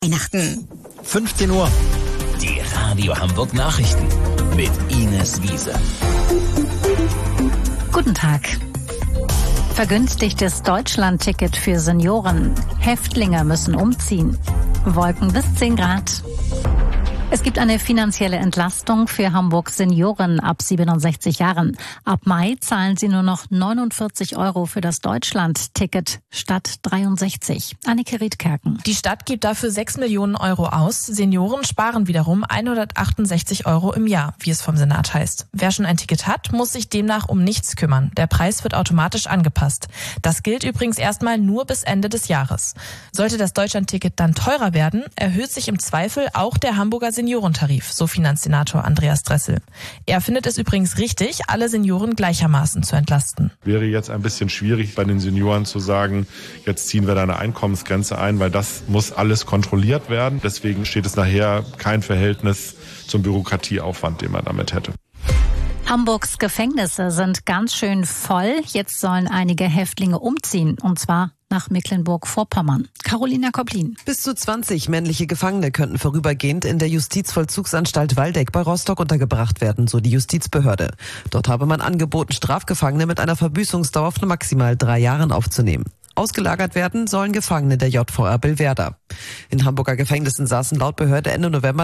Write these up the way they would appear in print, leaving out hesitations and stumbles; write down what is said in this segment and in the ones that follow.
Weihnachten. 15 Uhr. Die Radio Hamburg Nachrichten mit Ines Wiese. Guten Tag. Vergünstigtes Deutschland-Ticket für Senioren. Häftlinge müssen umziehen. Wolken bis 10 Grad. Es gibt eine finanzielle Entlastung für Hamburgs Senioren ab 67 Jahren. Ab Mai zahlen sie nur noch 49 € für das Deutschland-Ticket statt 63. Annike Riedkerken. Die Stadt gibt dafür 6 Millionen € aus. Senioren sparen wiederum 168 € im Jahr, wie es vom Senat heißt. Wer schon ein Ticket hat, muss sich demnach um nichts kümmern. Der Preis wird automatisch angepasst. Das gilt übrigens erstmal nur bis Ende des Jahres. Sollte das Deutschland-Ticket dann teurer werden, erhöht sich im Zweifel auch der Hamburger Seniorentarif, so Finanzsenator Andreas Dressel. Er findet es übrigens richtig, alle Senioren gleichermaßen zu entlasten. Wäre jetzt ein bisschen schwierig bei den Senioren zu sagen, jetzt ziehen wir da eine Einkommensgrenze ein, weil das muss alles kontrolliert werden. Deswegen steht es nachher kein Verhältnis zum Bürokratieaufwand, den man damit hätte. Hamburgs Gefängnisse sind ganz schön voll. Jetzt sollen einige Häftlinge umziehen, und zwar nach Mecklenburg-Vorpommern. Carolina Koblin. Bis zu 20 männliche Gefangene könnten vorübergehend in der Justizvollzugsanstalt Waldeck bei Rostock untergebracht werden, so die Justizbehörde. Dort habe man angeboten, Strafgefangene mit einer Verbüßungsdauer von maximal 3 Jahren aufzunehmen. Ausgelagert werden sollen Gefangene der JVA Billwerder. In Hamburger Gefängnissen saßen laut Behörde Ende November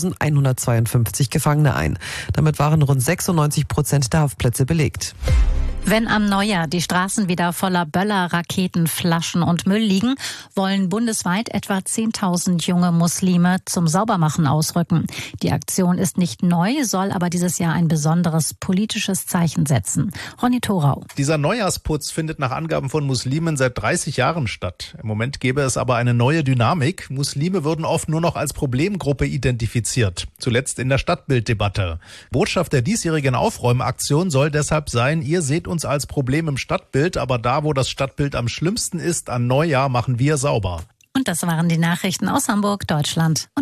2152 Gefangene ein. Damit waren rund 96% der Haftplätze belegt. Wenn am Neujahr die Straßen wieder voller Böller, Raketen, Flaschen und Müll liegen, wollen bundesweit etwa 10.000 junge Muslime zum Saubermachen ausrücken. Die Aktion ist nicht neu, soll aber dieses Jahr ein besonderes politisches Zeichen setzen. Ronny Thorau. Dieser Neujahrsputz findet nach Angaben von Muslimen seit 30 Jahren statt. Im Moment gäbe es aber eine neue Dynamik. Muslime würden oft nur noch als Problemgruppe identifiziert. Zuletzt in der Stadtbilddebatte. Botschaft der diesjährigen Aufräumaktion soll deshalb sein, ihr seht uns als Problem im Stadtbild, aber da, wo das Stadtbild am schlimmsten ist, an Neujahr machen wir sauber. Und das waren die Nachrichten aus Hamburg, Deutschland.